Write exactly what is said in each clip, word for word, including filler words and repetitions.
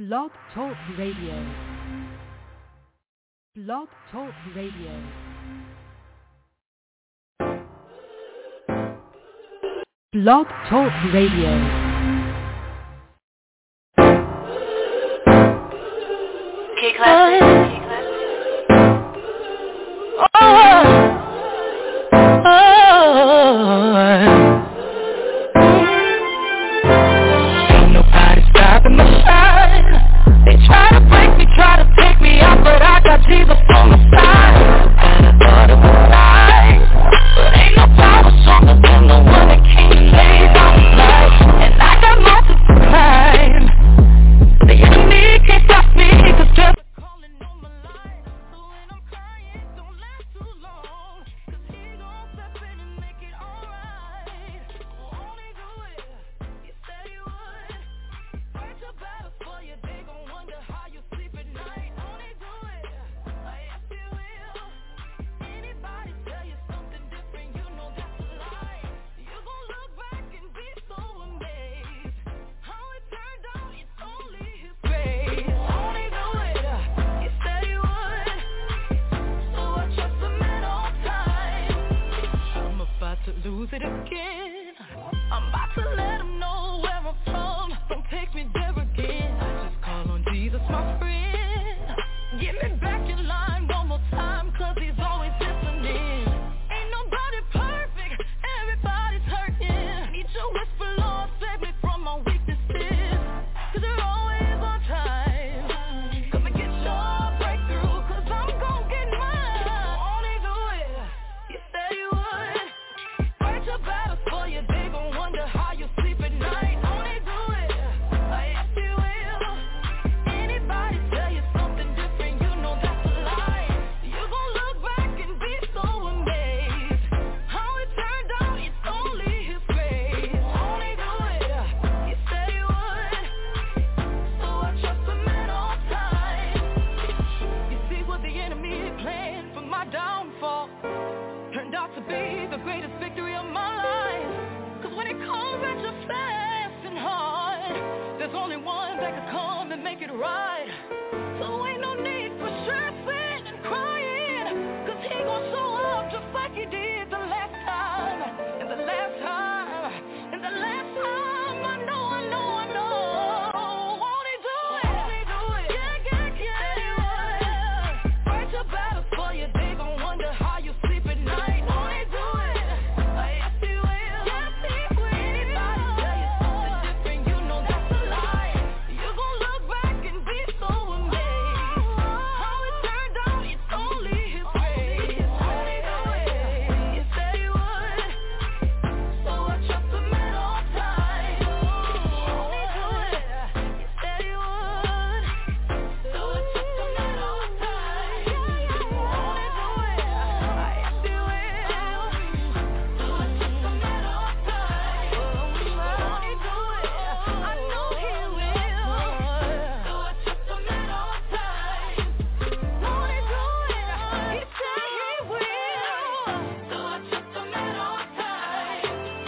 Blog Talk Radio. Blog Talk Radio. Blog Talk Radio. K-Classic. Oh, oh, ain't nobody stopping my shine. They try to break me, try to take me out, but I got Jesus on my side. And I thought it was lies, but ain't no power stronger than the one that came and laid down the light. And I got mountains to climb. The enemy can't stop me, 'cause just calling on my line. So when I'm crying, don't last too long, 'cause he gon' step in and make it alright. Won't he do it? You said he would. Fight your battles for you, they gon' wonder how you sleep at night. Won't he do it? Yes, he will. Anybody tell you something different, you know that's a lie. You gon' look back and be so amazed. How it turned out, it's only his grace. Won't he do it? You said he would. So I trust him at all times. I'm about to lose it again. I'm about to let him know where I'm from. Don't take me there again. I just call on Jesus, my friend. Get me back in line one more time, 'cause he's always listening. Ain't nobody perfect, everybody's hurting. Need your whisper, Lord, save me from my weaknesses, 'cause you're always on time. Come and get your breakthrough, 'cause I'm gon' get mine. Won't he do it? You said you would. Fight your battles for you, they gon' wonder how you sleep at night. Won't he do it? Yes, he will. Anybody tell you something different, you know that's a lie. You gon' look back and be so amazed. How it turned out, it's only his grace. Won't he do it? You said he would. So I trust him at all times. You see what the enemy planned for my downfall turned out to be the greatest victory of my life. 'Cause when it comes at you fast and hard, there's only one that can come and make it right. So ain't no need for stressing and crying, 'cause he gon' show up just like he did the last time. And the last time, and the last time, I know, I know, I know. Won't he do it? Won't he do it? Yeah, yeah, yeah. Fight your battles for you, they gon' wonder how you sleep at night. Won't he do it? Yes, he will. Yes, he will. Anybody tell you something different, you know that's a lie. You gon' look back and be so amazed. How it turned out, it's only his grace. Won't he do it? You said he would. So I trust him at all times. Won't he do it? You said he would. So I trust him at all times. Won't he do it? Yes, he will. So I trust him at all times. Won't he do it? I know he will. So I trust him at all times. Won't he do it? He said he will. So I trust him at all times.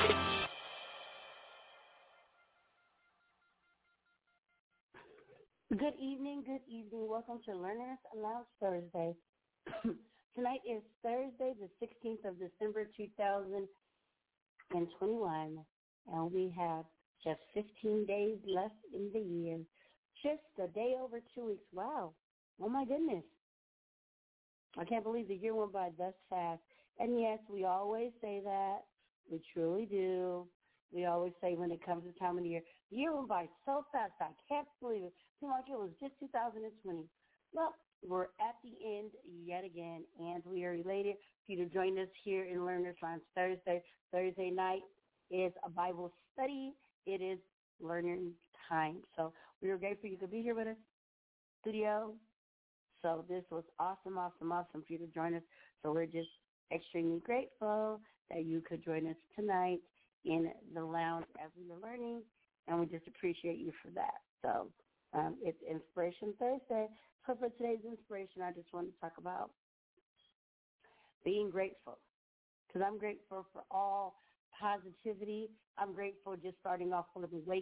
Good evening, good evening. Welcome to Learners Lounge Thursday. Tonight is Thursday, the sixteenth of December, two thousand twenty-one, and we have just fifteen days left in the year. Just a day over two weeks. Wow. Oh, my goodness. I can't believe the year went by thus fast. And, yes, we always say that. We truly do. We always say when it comes to time of the year, the year went by so fast, I can't believe it. Seemed like it was just two thousand twenty. Well, we're at the end yet again, and we are elated for you to join us here in Learners Lounge Thursday. Thursday night is a Bible study. It is learning time. So we are grateful you could be here with us, studio. So this was awesome, awesome, awesome for you to join us. So we're just extremely grateful that you could join us tonight in the lounge as we are learning, and we just appreciate you for that. So um, it's Inspiration Thursday. So for today's inspiration, I just want to talk about being grateful, because I'm grateful for all positivity. I'm grateful just starting off with a wake up.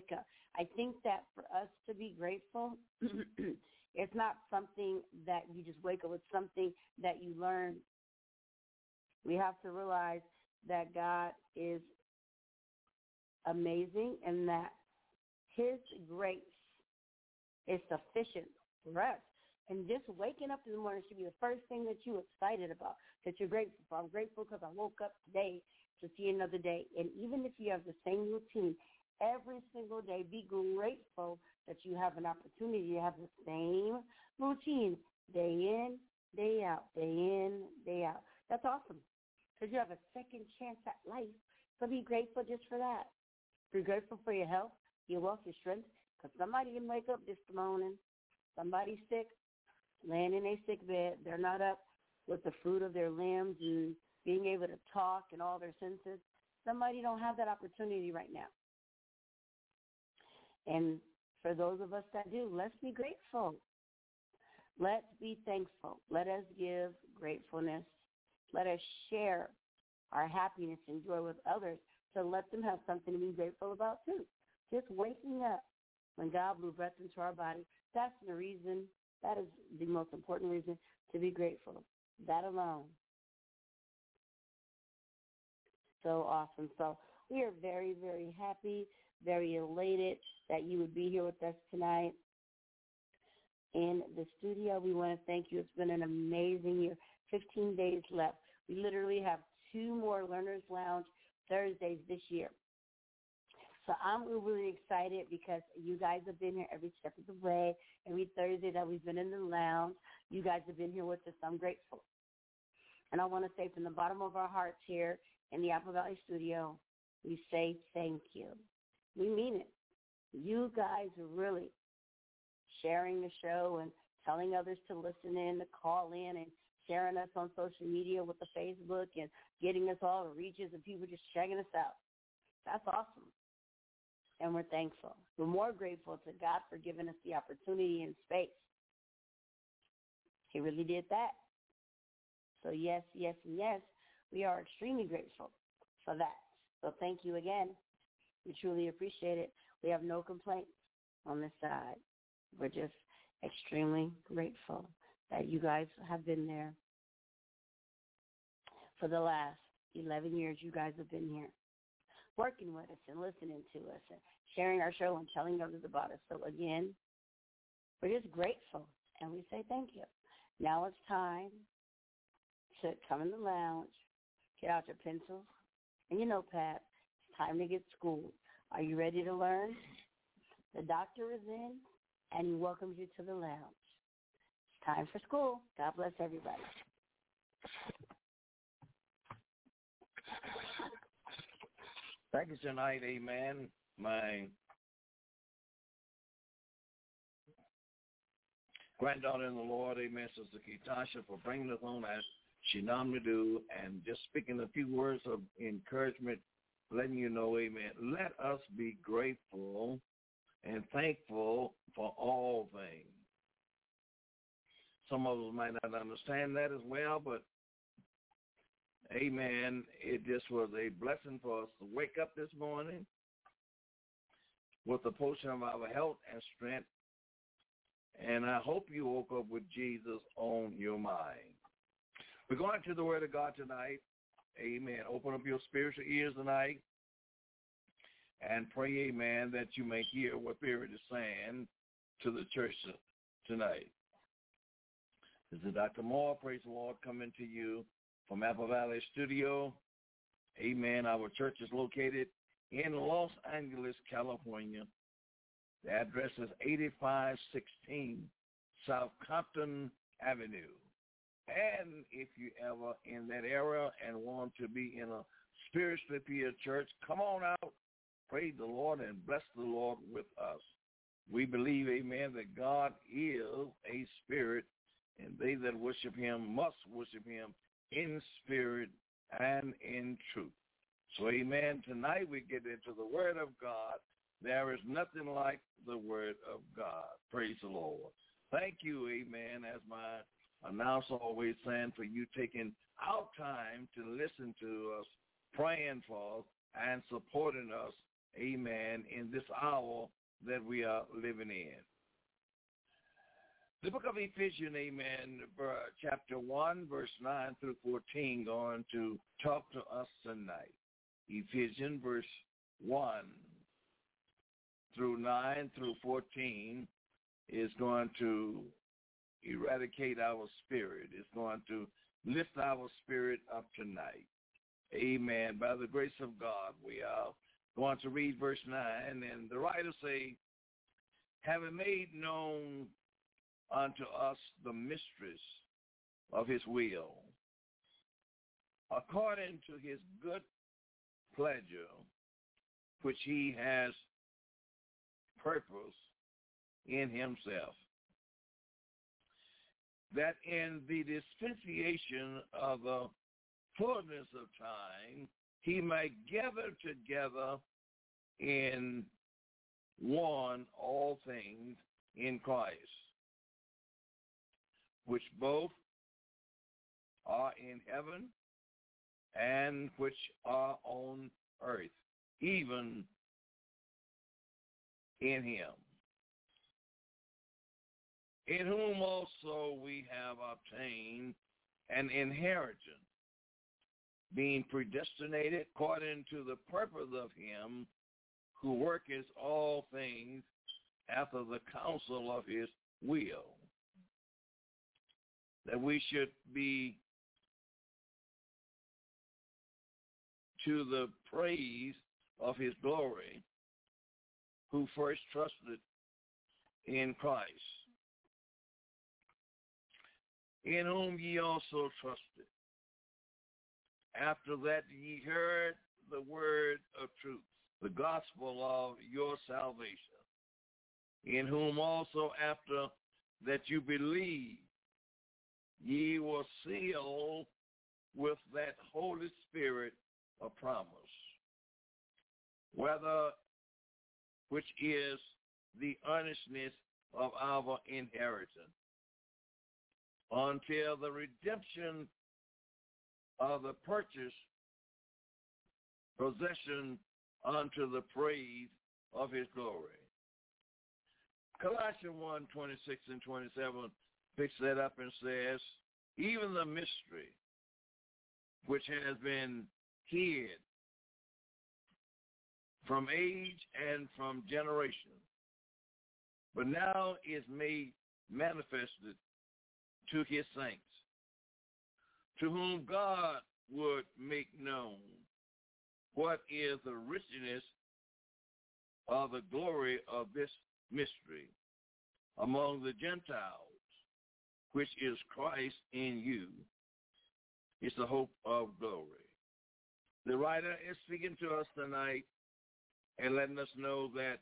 I think that for us to be grateful, it's not something that you just wake up with, something that you learn. We have to realize that God is amazing and that his grace is sufficient for us. And just waking up in the morning should be the first thing that you're excited about, that you're grateful for. I'm grateful because I woke up today to see another day. And even if you have the same routine every single day, be grateful that you have an opportunity to have the same routine day in, day out, day in, day out. That's awesome because you have a second chance at life. So be grateful just for that. Be grateful for your health, your wealth, your strength, because somebody can wake up this morning, somebody's sick, laying in a sick bed. They're not up with the fruit of their limbs and being able to talk and all their senses. Somebody don't have that opportunity right now. And for those of us that do, let's be grateful. Let's be thankful. Let us give gratefulness. Let us share our happiness and joy with others to let them have something to be grateful about too. Just waking up when God blew breath into our body, that's the reason, that is the most important reason to be grateful. That alone. So awesome. So we are very, very happy, very elated that you would be here with us tonight in the studio. We want to thank you. It's been an amazing year. fifteen days left. We literally have two more Learners Lounge Thursdays this year. So I'm really excited because you guys have been here every step of the way. Every Thursday that we've been in the lounge, you guys have been here with us. I'm grateful. And I want to say from the bottom of our hearts here in the Apple Valley studio, we say thank you. We mean it. You guys are really sharing the show and telling others to listen in, to call in, and sharing us on social media with the Facebook and getting us all the reaches of people just checking us out. That's awesome. And we're thankful. We're more grateful to God for giving us the opportunity and space. He really did that. So yes, yes, and yes, we are extremely grateful for that. So thank you again. We truly appreciate it. We have no complaints on this side. We're just extremely grateful that you guys have been there. For the last eleven years, you guys have been here, working with us and listening to us and sharing our show and telling others about us. So again, we're just grateful, and we say thank you. Now it's time to come in the lounge, get out your pencils and your notepad. It's time to get schooled. Are you ready to learn? The doctor is in, and he welcomes you to the lounge. It's time for school. God bless everybody. Thank you tonight, amen. My granddaughter in the Lord, amen, Sister Ketasha, for bringing us on as she normally do, and just speaking a few words of encouragement, letting you know, amen, let us be grateful and thankful for all things. Some of us might not understand that as well, but amen, it just was a blessing for us to wake up this morning with a portion of our health and strength. And I hope you woke up with Jesus on your mind. We're going to the Word of God tonight. Amen. Open up your spiritual ears tonight and pray, amen, that you may hear what Spirit is saying to the church tonight. This is Doctor Moore, praise the Lord, coming to you from Apple Valley Studio. Amen. Our church is located in Los Angeles, California. The address is eighty-five sixteen South Compton Avenue. And if you ever in that area and want to be in a spiritually pure church, come on out, praise the Lord, and bless the Lord with us. We believe, amen, that God is a spirit, and they that worship him must worship him in spirit and in truth. So, amen, tonight we get into the Word of God. There is nothing like the Word of God. Praise the Lord. Thank you, amen, as my announcer always saying, for you taking our time to listen to us, praying for us, and supporting us, amen, in this hour that we are living in. The book of Ephesians, amen, chapter one, verse nine through fourteen, going to talk to us tonight. Ephesians, verse one through nine through fourteen is going to eradicate our spirit. It's going to lift our spirit up tonight. Amen. By the grace of God, we are going to read verse nine, and the writer say, having made known unto us the mysteries of his will, according to his good pleasure, which he has purpose in himself, that in the dispensation of the fullness of time, he might gather together in one all things in Christ, which both are in heaven and which are on earth, even in him, in whom also we have obtained an inheritance, being predestinated according to the purpose of him who worketh all things after the counsel of his will, that we should be to the praise of his glory, who first trusted in Christ, in whom ye also trusted, after that ye heard the word of truth, the gospel of your salvation, in whom also after that you believed, ye were sealed with that Holy Spirit of promise, whether which is the earnestness of our inheritance, until the redemption of the purchased possession unto the praise of his glory. Colossians one, twenty-six and twenty-seven picks that up and says, even the mystery which has been hid from age and from generation, but now is made manifested to his saints, to whom God would make known what is the richness of the glory of this mystery among the Gentiles, which is Christ in you, is the hope of glory. The writer is speaking to us tonight and letting us know that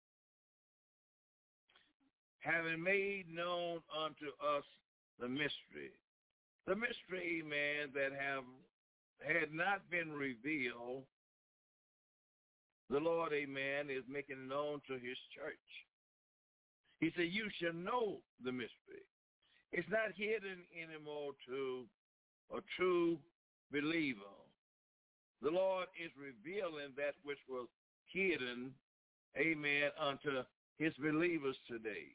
having made known unto us the mystery, the mystery, man, that have had not been revealed, the Lord, amen, is making known to his church. He said, you shall know the mystery. It's not hidden anymore to a true believer. The Lord is revealing that which was hidden, amen, unto his believers today,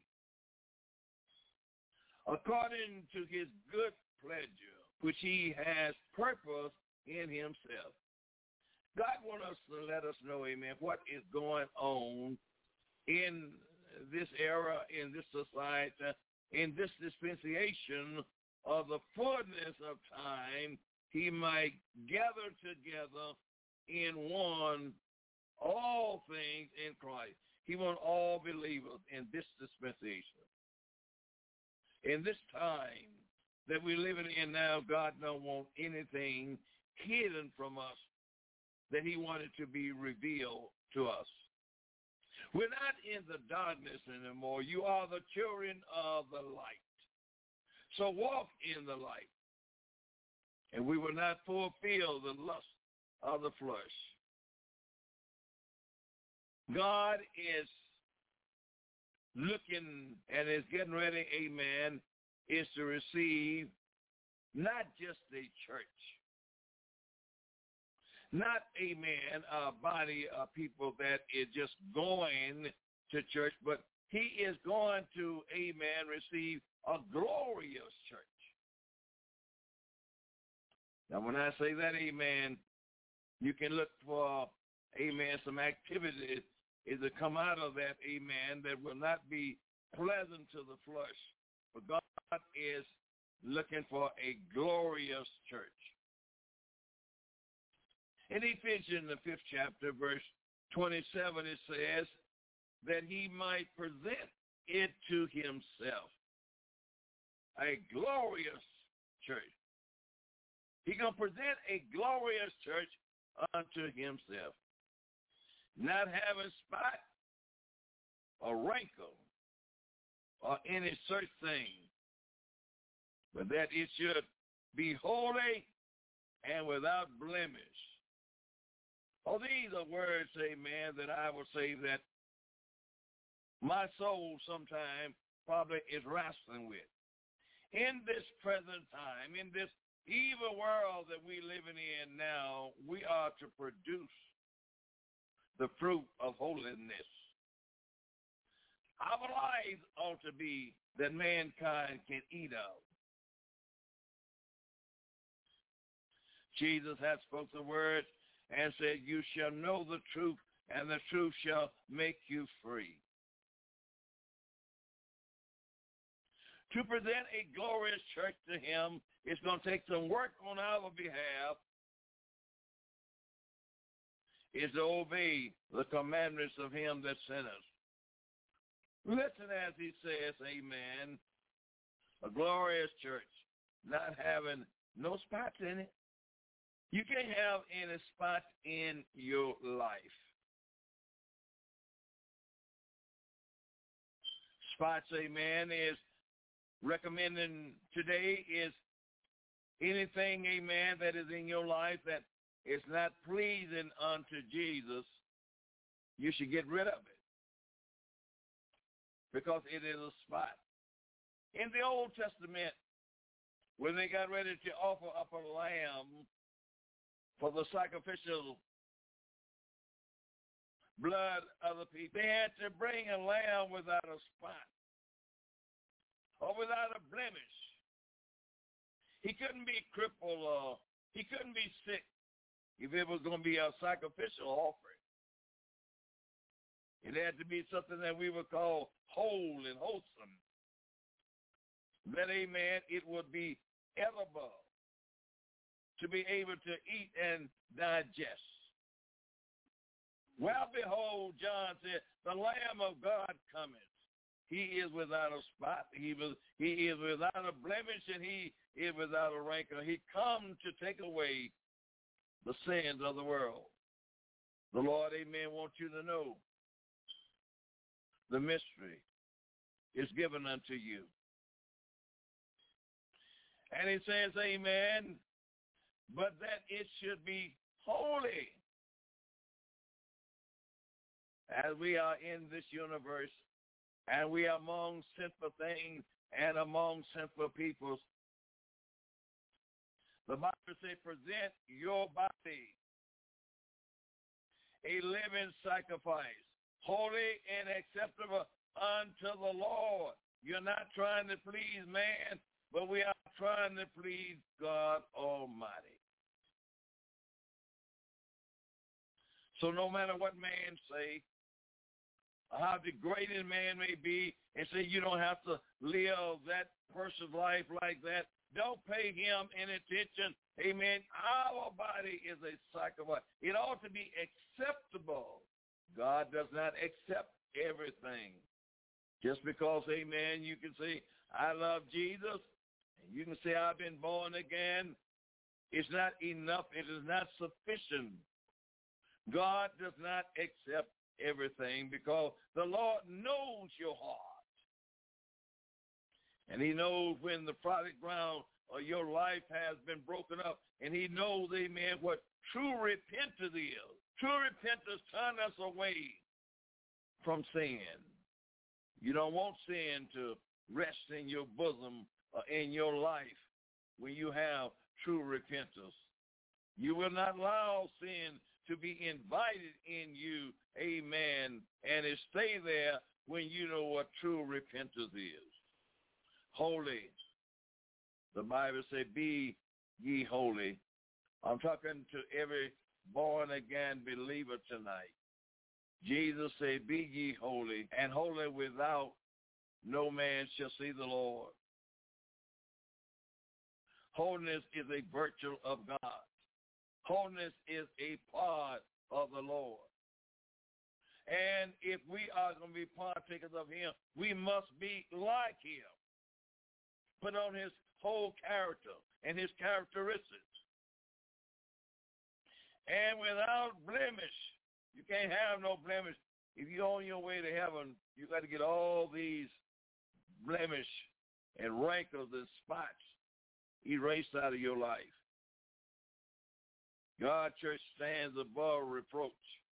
according to his good pleasure, which he has purpose in himself. God wants us to let us know, amen, what is going on in this era, in this society, in this dispensation of the fullness of time, he might gather together in one all things in Christ. He wants all believers in this dispensation. In this time that we're living in now, God don't want anything hidden from us that he wanted to be revealed to us. We're not in the darkness anymore. You are the children of the light. So walk in the light, and we will not fulfill the lust of the flesh. God is looking and is getting ready, amen, is to receive not just a church, not, amen, a body of people that is just going to church, but he is going to, amen, receive a glorious church. Now, when I say that, amen, you can look for, amen, some activities is to come out of that, amen, that will not be pleasant to the flesh. But God is looking for a glorious church. In Ephesians, the fifth chapter, verse twenty-seven, it says that he might present it to himself, a glorious church. He's going to present a glorious church unto himself, not having spot or wrinkle or any such thing, but that it should be holy and without blemish. Oh, these are words, amen, that I will say that my soul sometimes probably is wrestling with. In this present time, in this evil world that we're living in now, we are to produce the fruit of holiness. Our lives ought to be that mankind can eat of. Jesus has spoken the word and said, you shall know the truth, and the truth shall make you free. To present a glorious church to him, it's going to take some work on our behalf, is to obey the commandments of him that sent us. Listen as he says, amen, a glorious church, not having no spots in it. You can't have any spots in your life. Spots, amen, is recommending today is anything, amen, that is in your life that is not pleasing unto Jesus, you should get rid of it because it is a spot. In the Old Testament, when they got ready to offer up a lamb for the sacrificial blood of the people, they had to bring a lamb without a spot or without a blemish. He couldn't be crippled or he couldn't be sick if it was going to be a sacrificial offering. It had to be something that we would call whole and wholesome. That, amen, it would be edible to be able to eat and digest. Well, behold, John said, the Lamb of God cometh. He is without a spot. He, was, he is without a blemish, and he is without a rancor. He come to take away the sins of the world. The Lord, amen, wants you to know the mystery is given unto you. And it says, amen, but that it should be holy. As we are in this universe, and we are among sinful things and among sinful peoples, the Bible says, present your body a living sacrifice, holy and acceptable unto the Lord. You're not trying to please man, but we are trying to please God Almighty. So no matter what man say, how degrading man may be, and say you don't have to live that person's life like that, don't pay him any attention. Amen. Our body is a sacrifice. It ought to be acceptable. God does not accept everything. Just because, amen, you can say, I love Jesus, and you can say, I've been born again, it's not enough. It is not sufficient. God does not accept everything because the Lord knows your heart. And he knows when the product ground of your life has been broken up. And he knows, amen, what true repentance is. True repentance turns us away from sin. You don't want sin to rest in your bosom or in your life when you have true repentance. You will not allow sin to be invited in you, amen, and it stay there when you know what true repentance is. Holy. The Bible says, be ye holy. I'm talking to every born-again believer tonight. Jesus said, be ye holy, and holy without no man shall see the Lord. Holiness is a virtue of God. Holiness is a part of the Lord. And if we are going to be partakers of him, we must be like him. Put on his whole character and his characteristics. And without blemish, you can't have no blemish. If you're on your way to heaven, you got to get all these blemish and rankles and spots erased out of your life. God church stands above reproach.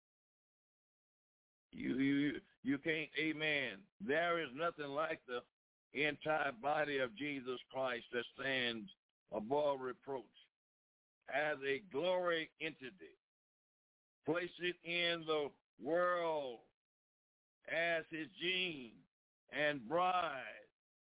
You, you, you can't, amen. There is nothing like the entire body of Jesus Christ that stands above reproach as a glory entity. Place it in the world as his gene and bride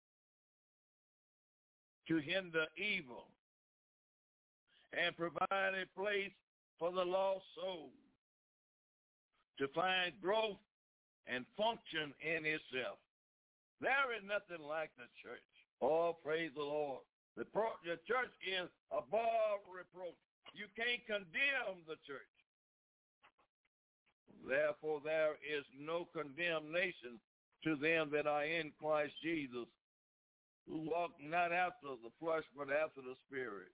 to hinder evil and provide a place for the lost soul to find growth and function in itself. There is nothing like the church. Oh, praise the Lord. The, pro- the church is above reproach. You can't condemn the church. Therefore, there is no condemnation to them that are in Christ Jesus, who walk not after the flesh, but after the Spirit.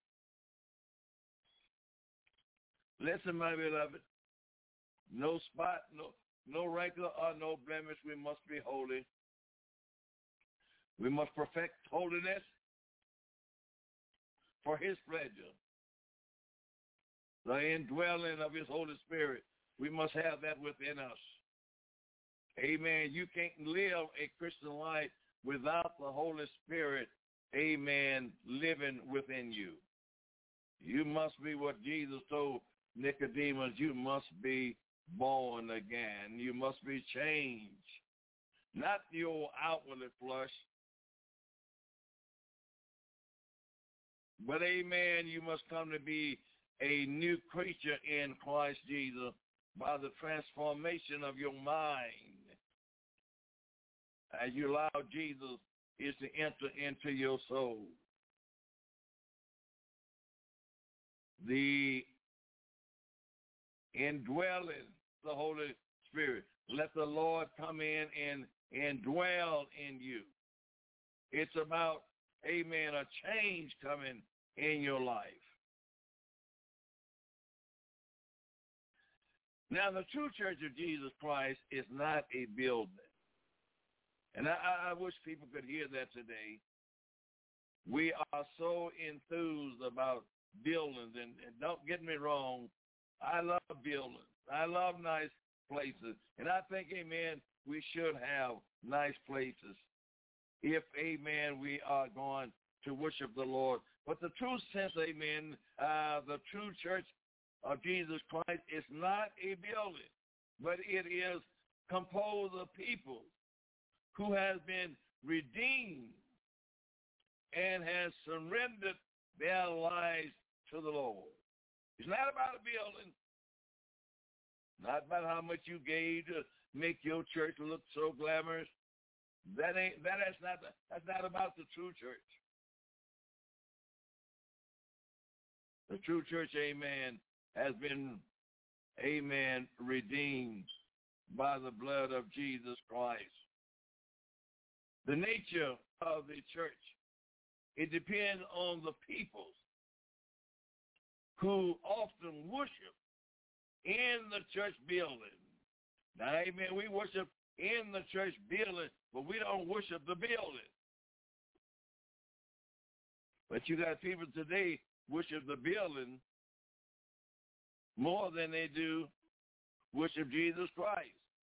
Listen, my beloved, no spot, no, no wrinkle, or no blemish. We must be holy. We must perfect holiness for his pleasure. The indwelling of his Holy Spirit, we must have that within us. Amen. You can't live a Christian life without the Holy Spirit, amen, living within you. You must be what Jesus told Nicodemus. You must be born again. You must be changed. Not your outwardly flesh, but amen, you must come to be a new creature in Christ Jesus by the transformation of your mind. As you allow Jesus is to enter into your soul. The indwelling the Holy Spirit. Let the Lord come in and, and dwell in you. It's about, amen, a change coming in your life. Now, the true church of Jesus Christ is not a building. And I, I wish people could hear that today. We are so enthused about buildings, and, and don't get me wrong, I love buildings. I love nice places. And I think, amen, we should have nice places if, amen, we are going to worship the Lord. But the true sense, amen, uh, the true church of Jesus Christ is not a building, but it is composed of people who has been redeemed and has surrendered their lives to the Lord. It's not about a building, not about how much you gave to make your church look so glamorous. That ain't that is not that's not about the true church. The true church, amen, has been, amen, redeemed by the blood of Jesus Christ. The nature of the church, it depends on the peoples who often worship in the church building. Now, amen, we worship in the church building, but we don't worship the building. But you got people today worship the building more than they do worship Jesus Christ.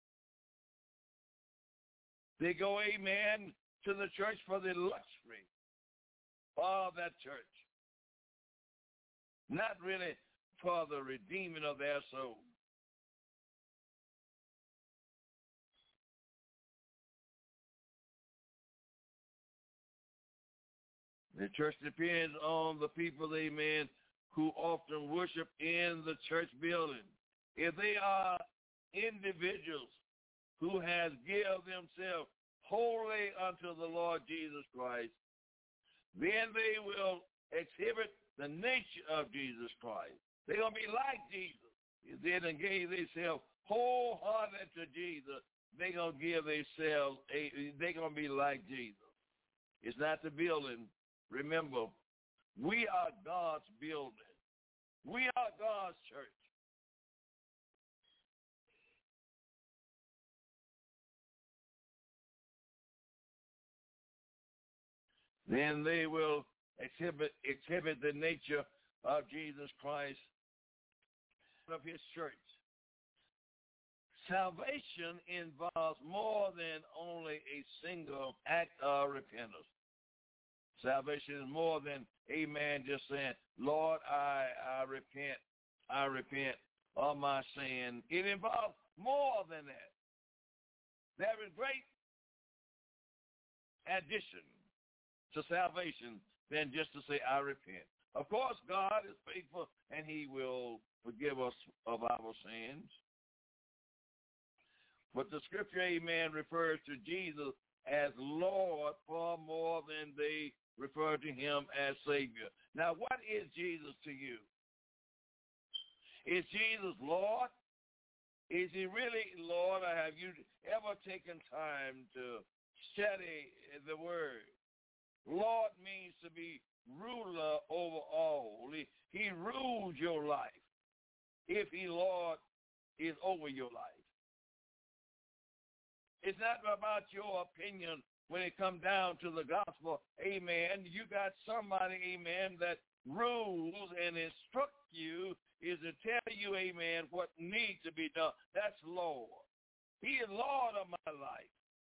They go, amen, to the church for the luxury of that church. Not really for the redeeming of their soul. The church depends on the people, amen, who often worship in the church building. If they are individuals who has given themselves wholly unto the Lord Jesus Christ, then they will exhibit the nature of Jesus Christ. They're going to be like Jesus. If they done gave themselves wholehearted to Jesus, they're going to give themselves, a, they're going to be like Jesus. It's not the building. Remember, we are God's building. We are God's church. Then they will exhibit exhibit the nature of Jesus Christ, of his church. Salvation involves more than only a single act of repentance. Salvation is more than a man just saying, Lord, I, I repent, I repent of my sin. It involves more than that. There is great addition to salvation than just to say, I repent. Of course, God is faithful, and he will forgive us of our sins. But the scripture, amen, refers to Jesus as Lord far more than they refer to him as Savior. Now, what is Jesus to you? Is Jesus Lord? Is he really Lord, or have you ever taken time to study the word? Lord means to be ruler over all. He, he rules your life if he, Lord, is over your life. It's not about your opinion when it comes down to the gospel. Amen. You got somebody, amen, that rules and instructs you, is to tell you, amen, what needs to be done. That's Lord. He is Lord of my life.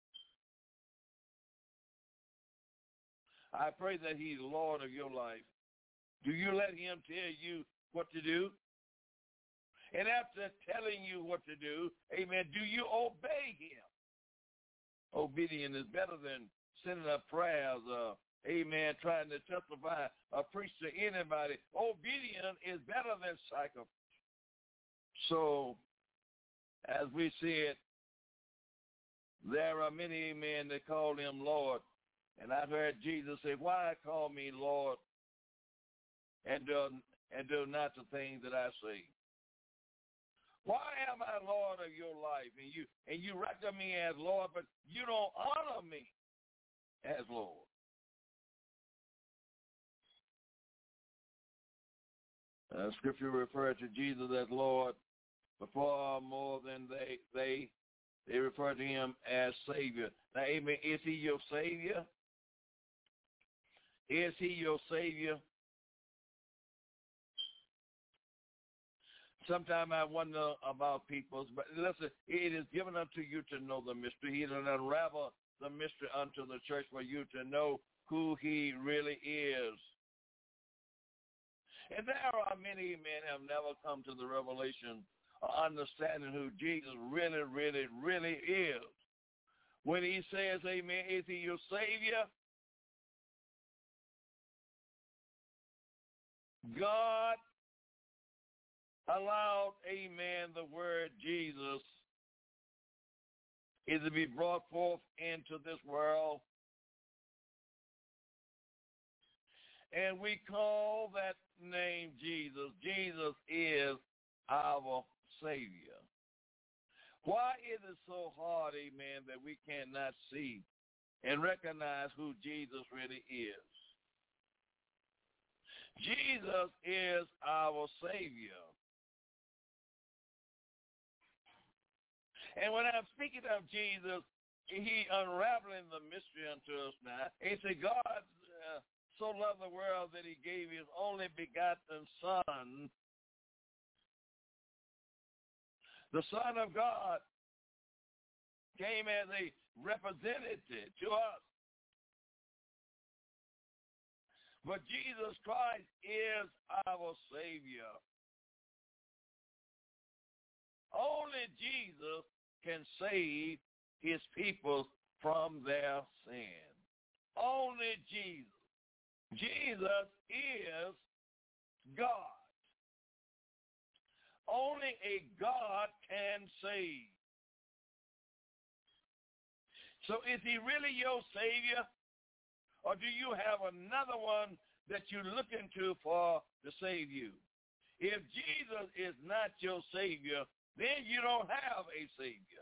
I pray that he's Lord of your life. Do you let him tell you what to do? And after telling you what to do, amen, do you obey him? Obedience is better than sending up prayers, uh, amen, trying to testify or preach to anybody. Obedience is better than sacrifice. So, as we see it, there are many men that call him Lord. And I've heard Jesus say, why call me Lord and do, and do not the things that I say? Why am I Lord of your life? And you and you reckon me as Lord, but you don't honor me as Lord. Uh, scripture refers to Jesus as Lord, but far more than they they they refer to him as Savior. Now, amen. Is he your Savior? Is he your Savior? Sometimes I wonder about people, but listen, it is given unto you to know the mystery. He will unravel the mystery unto the church for you to know who he really is. And there are many men who have never come to the revelation or understanding who Jesus really, really, really is. When he says, amen, is he your Savior? God allowed, amen, the word Jesus is to be brought forth into this world. And we call that name Jesus. Jesus is our Savior. Why is it so hard, amen, that we cannot see and recognize who Jesus really is? Jesus is our Savior. And when I'm speaking of Jesus, he unraveling the mystery unto us now. He said, God uh, so loved the world that he gave his only begotten Son. The Son of God came as a representative to us. But Jesus Christ is our Savior. Only Jesus can save his people from their sin. Only Jesus. Jesus is God. Only a God can save. So is he really your Savior? Or do you have another one that you're looking to for to save you? If Jesus is not your Savior, then you don't have a Savior.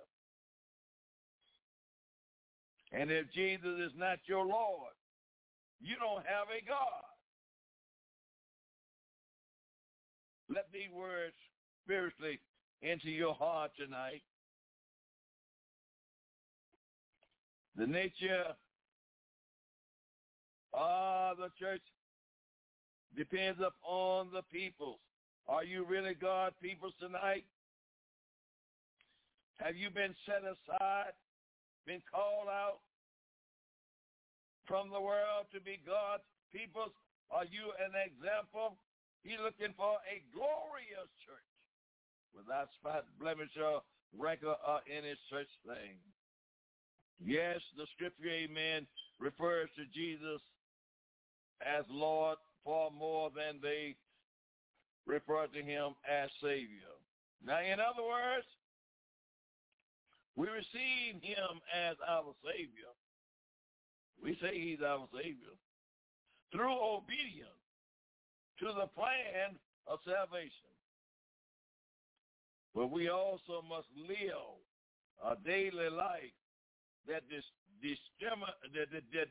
And if Jesus is not your Lord, you don't have a God. Let these words spiritually into your heart tonight. The nature of the church depends upon the people. Are you really God's people tonight? Have you been set aside, been called out from the world to be God's people? Are you an example? He's looking for a glorious church without spot, blemish, or wrinkle, or any such thing. Yes, the scripture, amen, refers to Jesus as Lord far more than they refer to him as Savior. Now, in other words, we receive him as our Savior. We say he's our Savior through obedience to the plan of salvation. But we also must live a daily life that this, this that, that, that,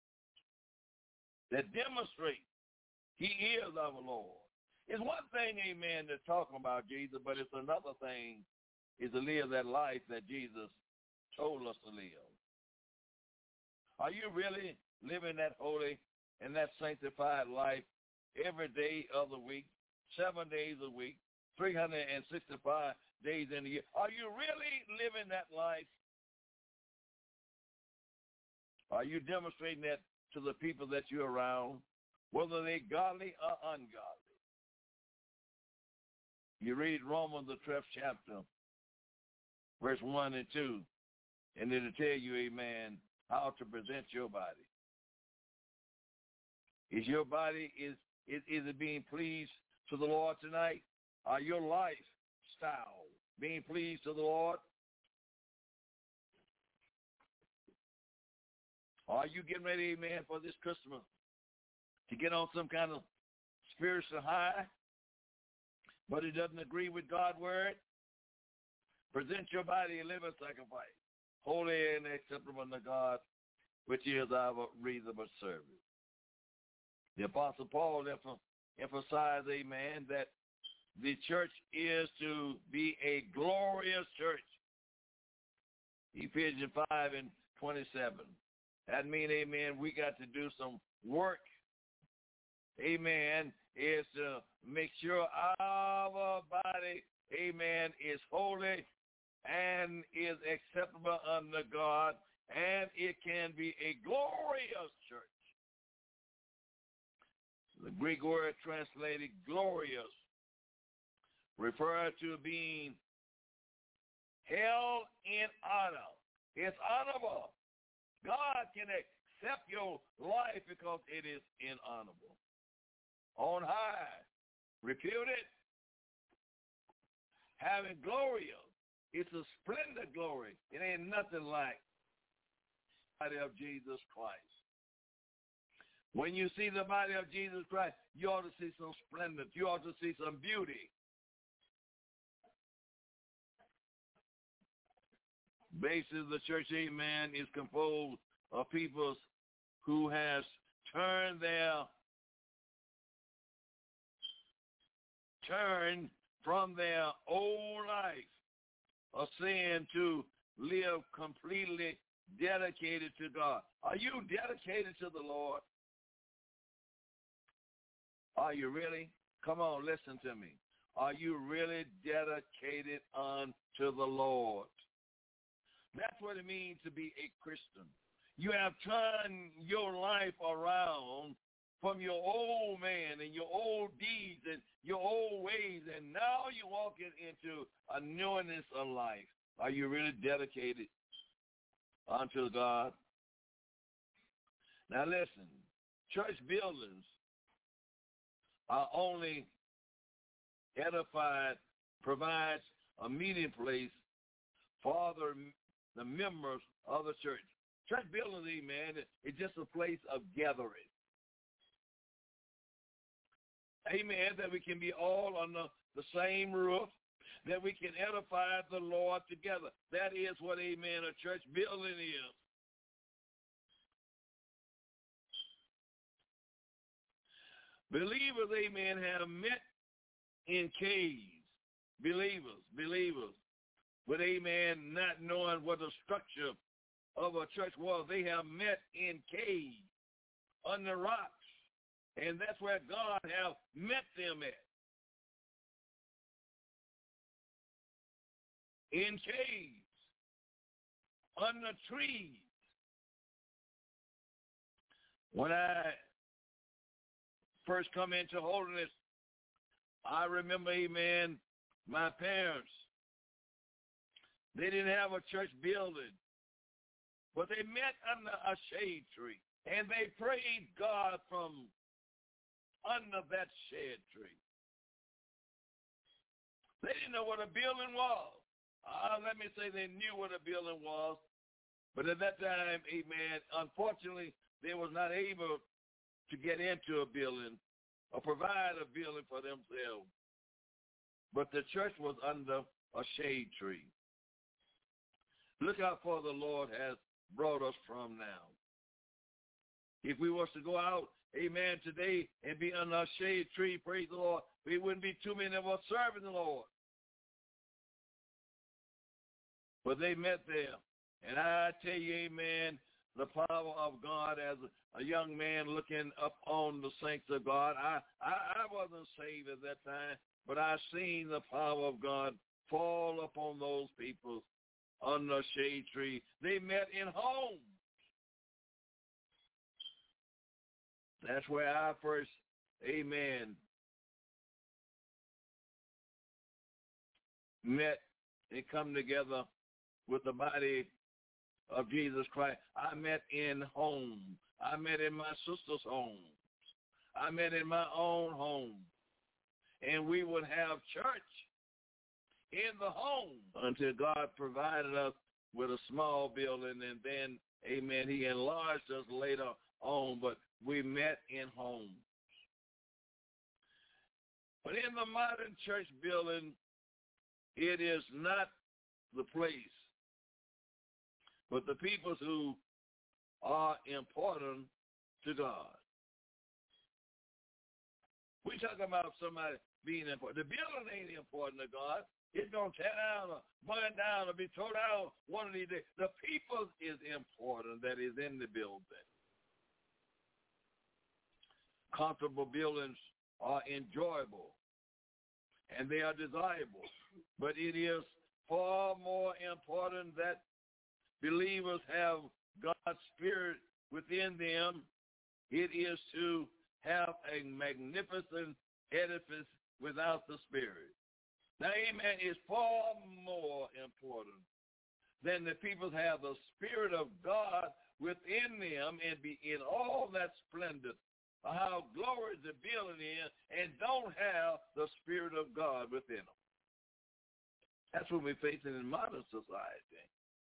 that demonstrates he is our Lord. It's one thing, amen, to talk about Jesus, but it's another thing is to live that life that Jesus told us to live. Are you really living that holy and that sanctified life every day of the week, seven days a week, three hundred sixty-five days in a year? Are you really living that life? Are you demonstrating that to the people that you're around, whether they're godly or ungodly? You read Romans, the twelfth chapter, verse one and two, and it'll tell you, amen, how to present your body. Is your body, is, is, is it being pleased to the Lord tonight? Are your lifestyle being pleased to the Lord? Are you getting ready, amen, for this Christmas to get on some kind of spiritual high, but it doesn't agree with God's word? Present your body a living sacrifice, holy and acceptable unto God, which is our reasonable service. The Apostle Paul emphasized, amen, that the church is to be a glorious church. Ephesians five and twenty-seven. That means, amen, we got to do some work, amen, is to make sure our body, amen, is holy and is acceptable unto God, and it can be a glorious church. The Greek word translated glorious refers to being held in honor. It's honorable. God can accept your life because it is inhonorable. On high, reputed, having glorious. It's a splendid glory. It ain't nothing like the body of Jesus Christ. When you see the body of Jesus Christ, you ought to see some splendor. You ought to see some beauty. Basis of the church, amen, is composed of people who has turned their turned from their old life of sin to live completely dedicated to God. Are you dedicated to the Lord? Are you really? Come on, listen to me. Are you really dedicated unto the Lord? That's what it means to be a Christian. You have turned your life around from your old man and your old deeds and your old ways, and now you're walking into a newness of life. Are you really dedicated unto God? Now listen, church buildings are only edified, provides a meeting place for the, the members of the church. Church buildings, amen, is just a place of gathering. Amen, that we can be all under the same roof, that we can edify the Lord together. That is what, amen, a church building is. Believers, amen, have met in caves. Believers, believers, but, amen, not knowing what the structure of a church was. They have met in caves, under rocks. And that's where God has met them at. In caves, under trees. When I first come into holiness, I remember, amen, my parents, they didn't have a church building, but they met under a shade tree, and they prayed God from under that shade tree. They didn't know what a building was. Uh, let me say they knew what a building was, but at that time, amen, unfortunately, they was not able to get into a building or provide a building for themselves. But the church was under a shade tree. Look how far the Lord has brought us from now. If we was to go out, amen, today and be under a shade tree, praise the Lord, we wouldn't be too many of us serving the Lord. But they met there. And I tell you, amen, the power of God as a, a young man looking up on the saints of God. I, I, I wasn't saved at that time, but I seen the power of God fall upon those people under a shade tree. They met in homes. That's where I first, amen, met and come together with the body of Jesus Christ. I met in home. I met in my sister's home. I met in my own home. And we would have church in the home until God provided us with a small building, and then, amen, he enlarged us later on, but we met in homes. But in the modern church building, it is not the place, but the people who are important to God. We talk about somebody being important. The building ain't important to God. It's going to tear down or burn down or be torn down one of these days. The people is important that is in the building. Comfortable buildings are enjoyable and they are desirable, but it is far more important that believers have God's Spirit within them. It is to have a magnificent edifice without the Spirit. Now, amen, is far more important than the people have the Spirit of God within them and be in all that splendor, how glorious the building is, and don't have the Spirit of God within them. That's what we're facing in modern society.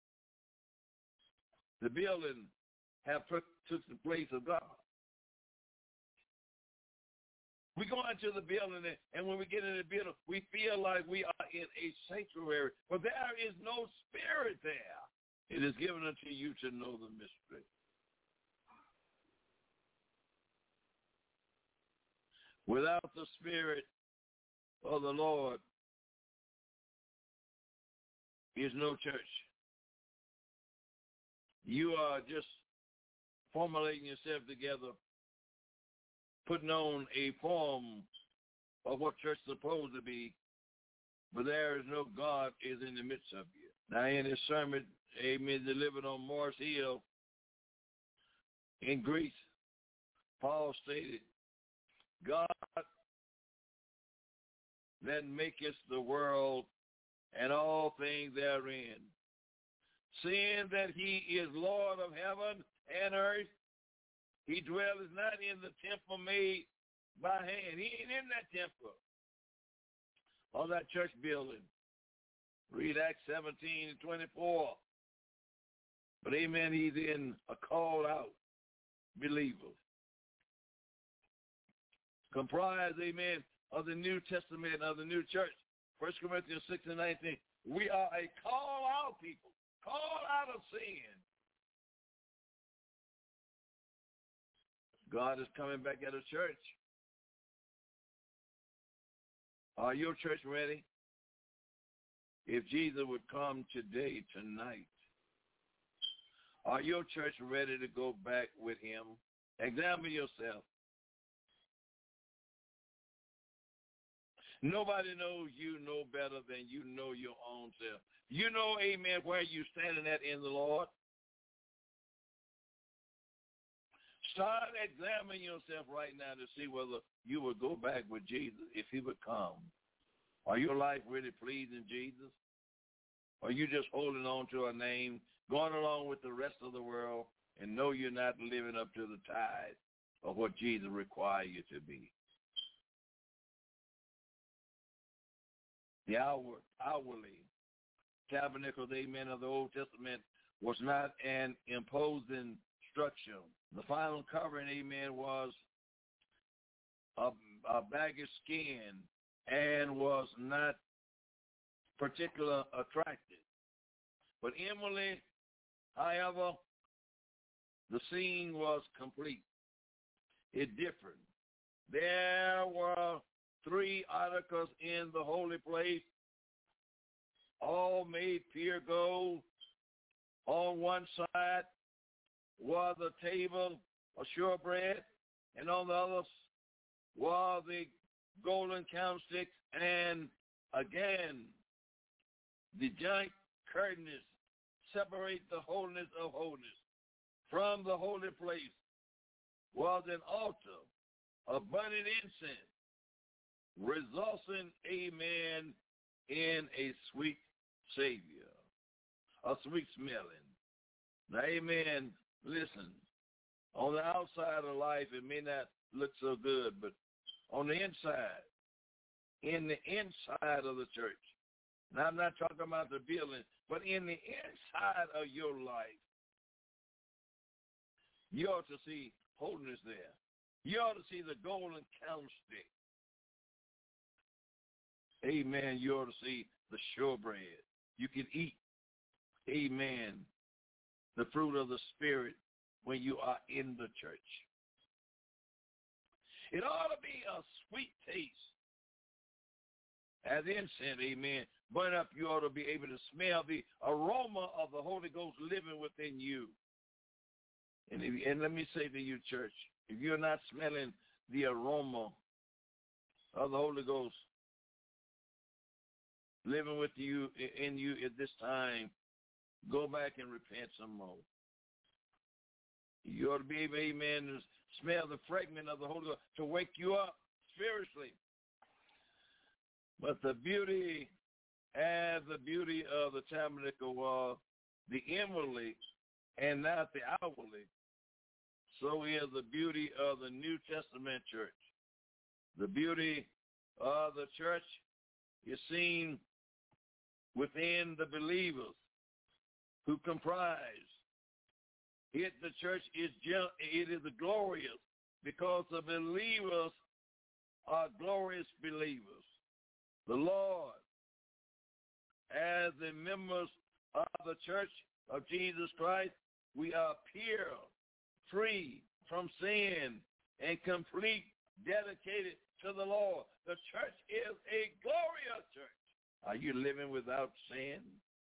The building have took, took the place of God. We go into the building, and when we get in the building, we feel like we are in a sanctuary, but there is no Spirit there. It is given unto you to know the mystery. Without the Spirit of the Lord is no church. You are just formulating yourself together, putting on a form of what church is supposed to be, but there is no God is in the midst of you. Now, in this sermon, amen, delivered on Morris Hill in Greece, Paul stated, God that maketh the world and all things therein, seeing that he is Lord of heaven and earth, he dwelleth not in the temple made by hand. He ain't in that temple or that church building. Read Acts seventeen and twenty-four. But amen, he's in a called out believer. Comprised, amen, of the New Testament of the new church. First Corinthians six and nineteen. We are a call out people. Call out of sin. God is coming back at a church. Are your church ready? If Jesus would come today, tonight, are your church ready to go back with him? Examine yourself. Nobody knows you no better than you know your own self. You know, amen, where you standing at in the Lord. Start examining yourself right now to see whether you would go back with Jesus if he would come. Are your life really pleasing Jesus? Or are you just holding on to a name, going along with the rest of the world, and know you're not living up to the tithe of what Jesus requires you to be? The outward, outwardly, tabernacles, amen, of the Old Testament was not an imposing structure. The final covering, amen, was a, a bag of skin and was not particularly attractive. But inwardly, however, the scene was complete. It differed. There were three articles in the holy place, all made pure gold. On one side was the table of showbread, and on the other was the golden candlesticks, and again, the giant curtains separate the holiness of holiness. From the holy place was an altar of burning incense, resulting, amen, in a sweet Savior, a sweet smelling. Now, amen, listen, on the outside of life, it may not look so good, but on the inside, in the inside of the church, now I'm not talking about the building, but in the inside of your life, you ought to see holiness there. You ought to see the golden candlestick. Amen. You ought to see the showbread. You can eat, amen, the fruit of the Spirit when you are in the church. It ought to be a sweet taste. As incense, amen, burn up, you ought to be able to smell the aroma of the Holy Ghost living within you. And, if, and let me say to you, church, if you're not smelling the aroma of the Holy Ghost living with you, in you at this time, go back and repent some more. You ought to be able, amen, to smell the fragrance of the Holy Ghost to wake you up spiritually. But the beauty, as the beauty of the tabernacle was the inwardly and not the outwardly, so is the beauty of the New Testament church. The beauty of the church is seen within the believers who comprise it. The church is it is glorious because the believers are glorious believers. The Lord, as the members of the church of Jesus Christ, we are pure, free from sin, and complete, dedicated to the Lord. The church is a glorious church. Are you living without sin?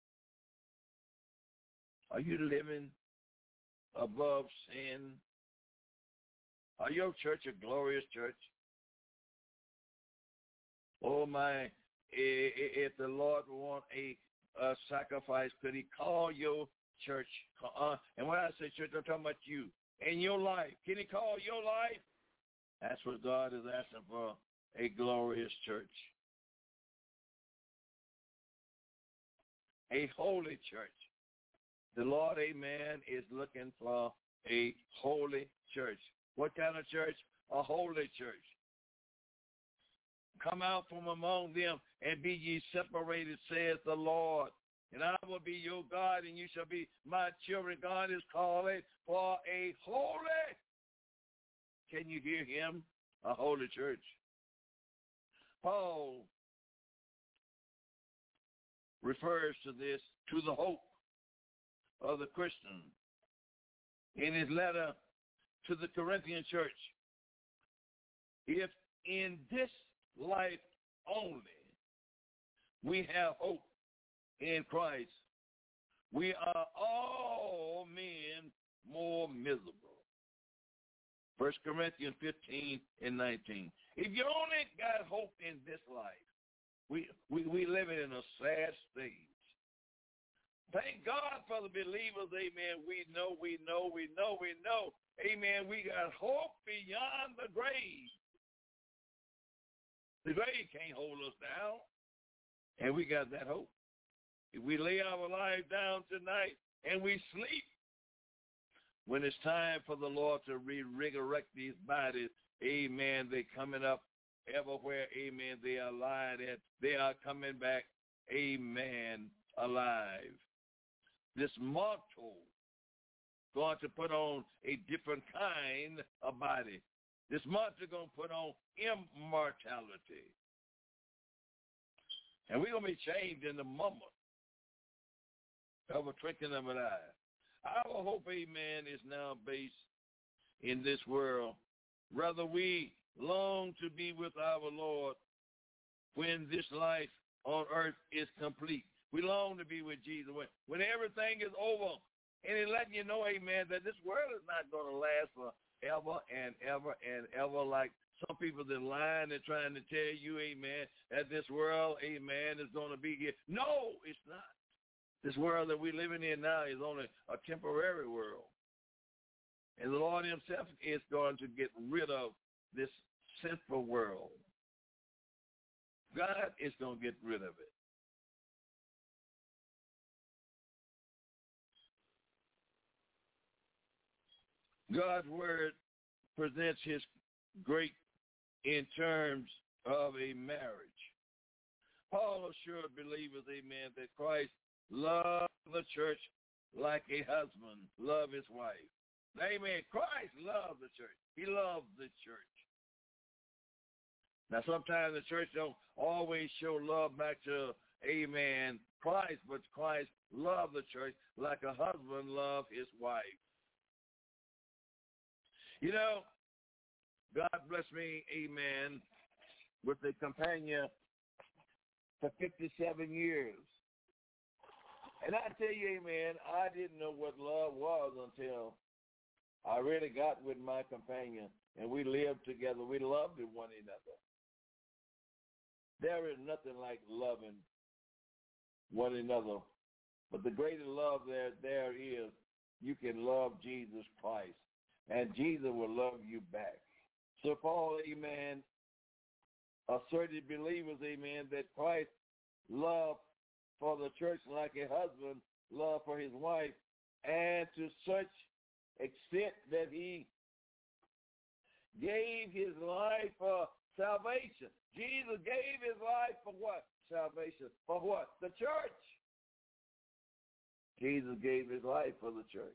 Are you living above sin? Are your church a glorious church? Oh, my, if the Lord want a, a sacrifice, could he call your church? Uh, and when I say church, I'm talking about you. in your life? Can he call your life? That's what God is asking for, a glorious church. A holy church. The Lord, amen, is looking for a holy church. What kind of church? A holy church. Come out from among them and be ye separated, says the Lord. And I will be your God, and you shall be my children. God is calling for a holy. Can you hear him? A holy church. Paul refers to this, to the hope of the Christian in his letter to the Corinthian church. If in this life only we have hope in Christ, we are all men more miserable. First Corinthians fifteen and nineteen. If you only got hope in this life, we we we living in a sad stage. Thank God for the believers, amen. We know, we know, we know, we know, amen. We got hope beyond the grave. The grave can't hold us down, and we got that hope. If we lay our lives down tonight and we sleep, when it's time for the Lord to re-resurrect these bodies, amen, they coming up everywhere, amen, they are alive, they are coming back, amen, alive. This mortal going to put on a different kind of body. This mortal going to put on immortality. And we're going to be changed in the moment of a twinkling of an eye. Our hope, amen, is now based in this world. Rather, we long to be with our Lord when this life on earth is complete. We long to be with Jesus when, when everything is over. And he's letting you know, amen, that this world is not going to last forever and ever and ever, like some people that lying and trying to tell you, amen, that this world, amen, is going to be here. No, it's not. This world that we're living in now is only a temporary world. And the Lord himself is going to get rid of this sinful world. God is going to get rid of it. God's word presents his great in terms of a marriage. Paul assured believers, amen, that Christ loved the church like a husband loved his wife. Amen. Christ loved the church. He loved the church. Now, sometimes the church don't always show love back to, amen, Christ, but Christ loved the church like a husband loved his wife. You know, God bless me, amen, with a companion for fifty-seven years. And I tell you, amen, I didn't know what love was until I really got with my companion and we lived together. We loved one another. There is nothing like loving one another. But the greater love there, there is, you can love Jesus Christ. And Jesus will love you back. So Paul, amen, asserted believers, amen, that Christ loved for the church like a husband loved for his wife, and to such extent that he gave his life for salvation. Jesus gave his life for what? Salvation. For what? The church. Jesus gave his life for the church.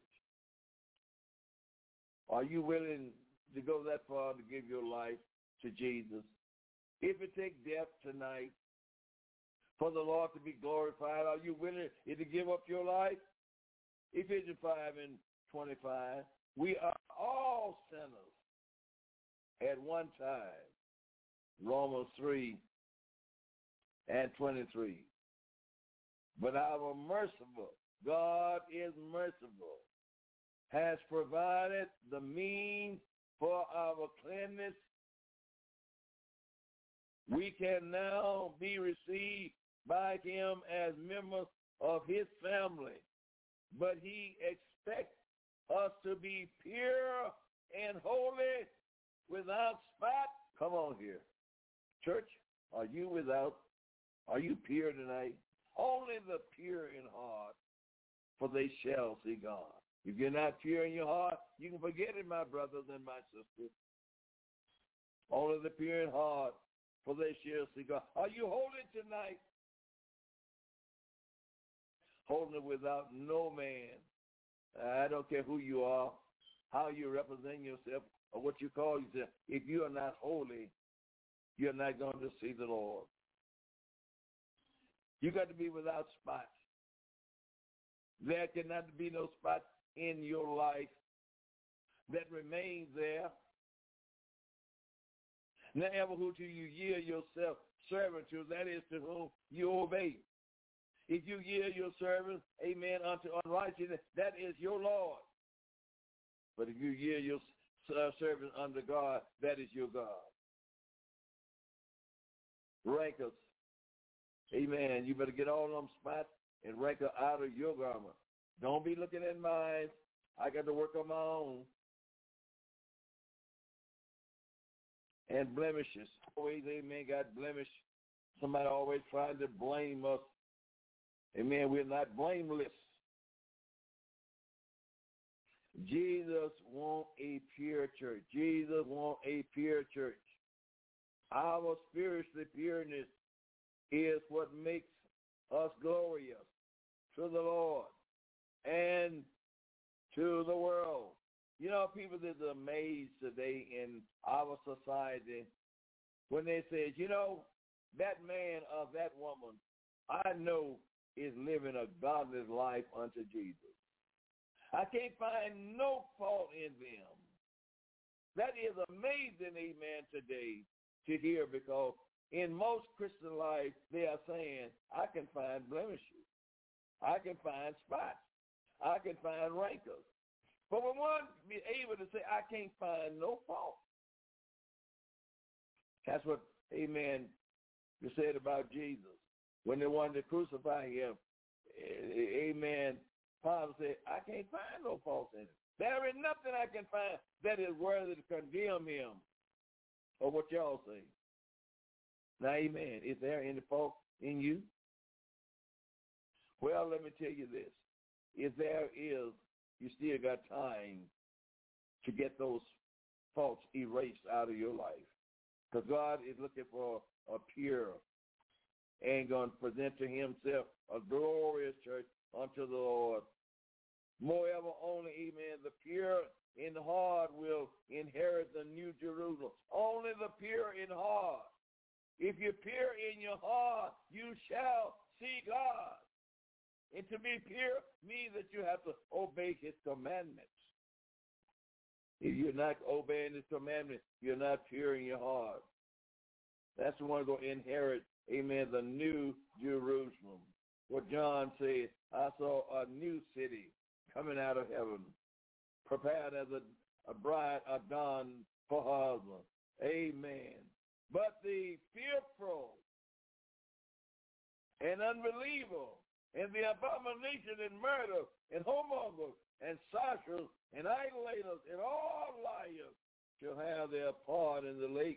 Are you willing to go that far to give your life to Jesus? If it takes death tonight for the Lord to be glorified, are you willing to give up your life? Ephesians five and twenty-five, we are all sinners at one time. Romans three and twenty-three. But our merciful, God is merciful, has provided the means for our cleanness. We can now be received by him as members of his family, but he expects us to be pure and holy without spot. Come on here. Church, are you without, are you pure tonight? Only the pure in heart, for they shall see God. If you're not pure in your heart, you can forget it, my brothers and my sisters. Only the pure in heart, for they shall see God. Are you holy tonight? Holding it without no man. I don't care who you are, how you represent yourself, or what you call yourself. If you are not holy, you're not going to see the Lord. You got to be without spot. There cannot be no spot in your life that remains there. Never who do you yield yourself servant to, that is to whom you obey. If you yield your servant, amen, unto unrighteousness, that is your Lord. But if you yield your uh, servant unto God, that is your God. Rankers, amen, you better get all them spots and rankle out of your garment. Don't be looking at mine. I got to work on my own. And blemishes. Always, amen, got blemish. Somebody always trying to blame us. Amen, we're not blameless. Jesus wants a pure church. Jesus wants a pure church. Our spiritual pureness is what makes us glorious to the Lord and to the world. You know, people is amazed today in our society when they say, you know, that man or that woman, I know is living a godly life unto Jesus. I can't find no fault in them. That is amazing, amen, today to hear, because in most Christian life, they are saying, I can find blemishes. I can find spots. I can find rankles. But when one be able to say, I can't find no fault. That's what, amen, you said about Jesus. When they wanted to crucify him, amen, Paul said, I can't find no fault in him. There is nothing I can find that is worthy to condemn him, or what y'all say. Now, amen, is there any fault in you? Well, let me tell you this. If there is, you still got time to get those faults erased out of your life. Because God is looking for a pure and going to present to himself a glorious church unto the Lord. Moreover, only, amen, the pure in heart will inherit the new Jerusalem. Only the pure in heart. If you're pure in your heart, you shall see God. And to be pure means that you have to obey his commandments. If you're not obeying his commandments, you're not pure in your heart. That's the one going to inherit, amen, the new Jerusalem. What John said, I saw a new city coming out of heaven, prepared as a, a bride adorned for her husband. Amen. But the fearful and unbeliever and the abomination and murder and whoremongers and sorcerers and idolaters and all liars shall have their part in the lake.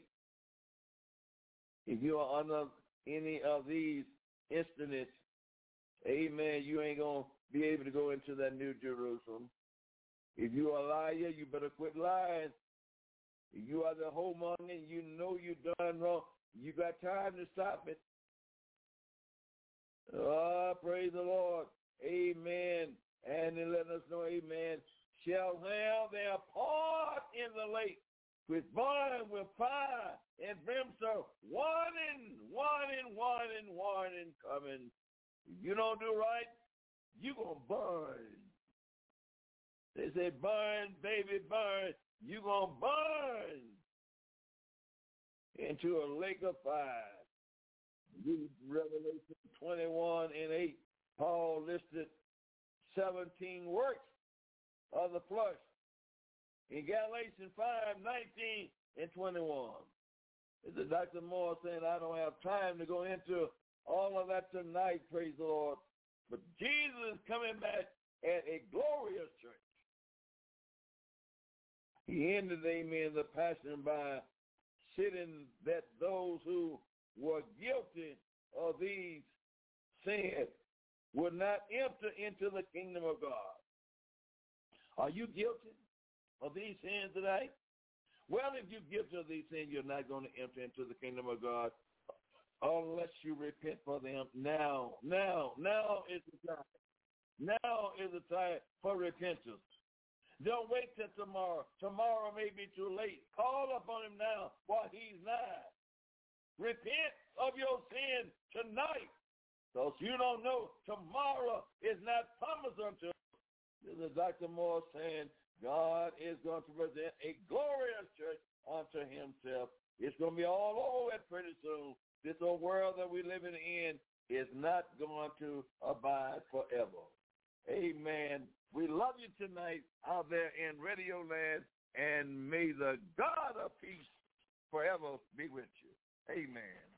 If you are under any of these instances, amen, you ain't going to be able to go into that new Jerusalem. If you are a liar, you better quit lying. If you are the whoremonger and you know you done wrong, you got time to stop it. Oh, praise the Lord. Amen. And then let us know, amen, shall have their part in the lake, with burn with fire and brimstone, warning, warning, warning, warning coming. If you don't do right, you're going to burn. They say, burn, baby, burn. You're going to burn into a lake of fire. Read Revelation twenty-one and eight. Paul listed seventeen works of the flesh. In Galatians five, nineteen and twenty-one. This is Doctor Moore saying I don't have time to go into all of that tonight, praise the Lord. But Jesus is coming back at a glorious church. He ended, amen, the passion by sitting that those who were guilty of these sins would not enter into the kingdom of God. Are you guilty of these sins today? Well, if you're guilty of these sins, you're not going to enter into the kingdom of God unless you repent for them now. Now, now is the time. Now is the time for repentance. Don't wait till tomorrow. Tomorrow may be too late. Call upon him now while he's nigh. Repent of your sin tonight, because you don't know tomorrow is not promised unto us. This is Doctor Moore saying God is going to present a glorious church unto himself. It's going to be all over it pretty soon. This old world that we're living in is not going to abide forever. Amen. We love you tonight out there in Radio Land, and may the God of peace forever be with you. Amen.